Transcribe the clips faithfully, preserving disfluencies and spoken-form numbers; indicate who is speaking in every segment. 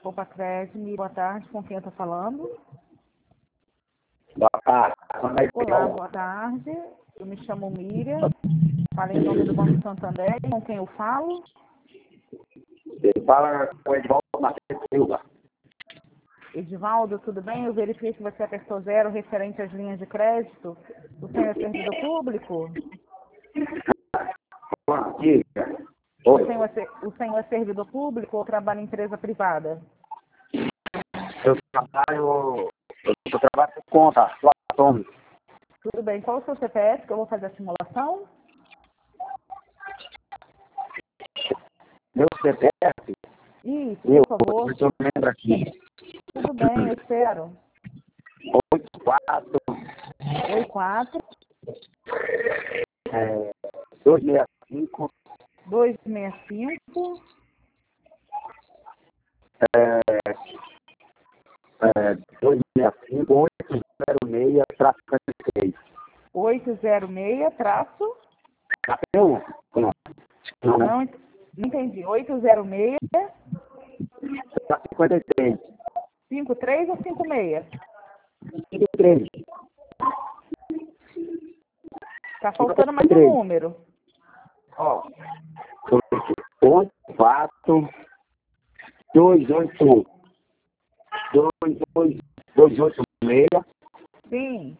Speaker 1: Copacred, boa tarde, com quem eu estou falando?
Speaker 2: Boa tarde.
Speaker 1: Olá, boa tarde, eu me chamo Miriam, falo em nome do Banco Santander, com quem eu falo?
Speaker 2: Ele fala com o Edvaldo Macedo Silva.
Speaker 1: Edivaldo, tudo bem? Eu verifiquei que você apertou zero referente às linhas de crédito. O senhor é servidor público?
Speaker 2: Diga.
Speaker 1: O
Speaker 2: Oi.
Speaker 1: senhor, é, ser- o senhor é servidor público ou trabalha em empresa privada?
Speaker 2: Eu trabalho, eu trabalho por conta, sou autônomo.
Speaker 1: Tudo bem, qual o seu C P F que eu vou fazer a simulação?
Speaker 2: Meu C P F,
Speaker 1: Isso,
Speaker 2: eu,
Speaker 1: por favor.
Speaker 2: eu lembro aqui,
Speaker 1: Tudo bem, eu espero.
Speaker 2: oito quatro,
Speaker 1: Oi, quatro,
Speaker 2: é, dois seis cinco,
Speaker 1: dois seis cinco,
Speaker 2: é, é, dois seis cinco, oito zero seis, traço cinquenta e seis.
Speaker 1: oito zero seis, traço.
Speaker 2: Cadê um? Não, não, né?
Speaker 1: Não, ent- não entendi. oito zero seis,
Speaker 2: Traço cinquenta e seis.
Speaker 1: cinco três ou cinco seis?
Speaker 2: cinquenta e três.
Speaker 1: Tá faltando mais um
Speaker 2: três.
Speaker 1: número.
Speaker 2: Ó, oito quatro, dois oito, dois dois, dois oito seis.
Speaker 1: Sim,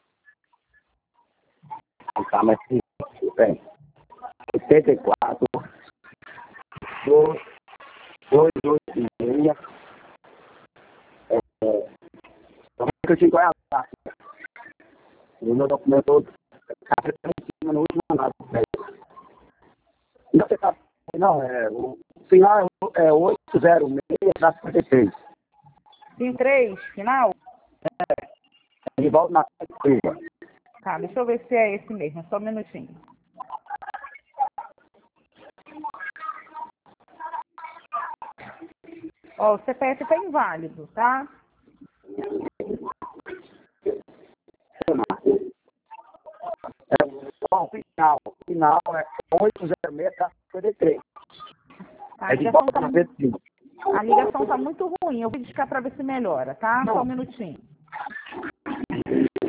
Speaker 2: Tá, mas sim, bem. oitenta e quatro, dois oito seis. É, como é que eu digo? É a taxa. O meu documento todo. A tá em cima no último andar. Não, você tá. Não, é. O final é oito zero seis, traço cinquenta e seis.
Speaker 1: cinco três, final?
Speaker 2: De volta na Silva.
Speaker 1: Tá, deixa eu ver se é esse mesmo, só um minutinho. Ó, o C P F tá inválido, tá?
Speaker 2: É, bom, final. Final é oito zero seis, traço cinquenta e três.
Speaker 1: Tá, a
Speaker 2: É de
Speaker 1: ligação
Speaker 2: volta
Speaker 1: tá,
Speaker 2: na
Speaker 1: mu-
Speaker 2: Silva.
Speaker 1: a ligação tá muito ruim. Eu vou discar pra ver se melhora, tá? Só um minutinho.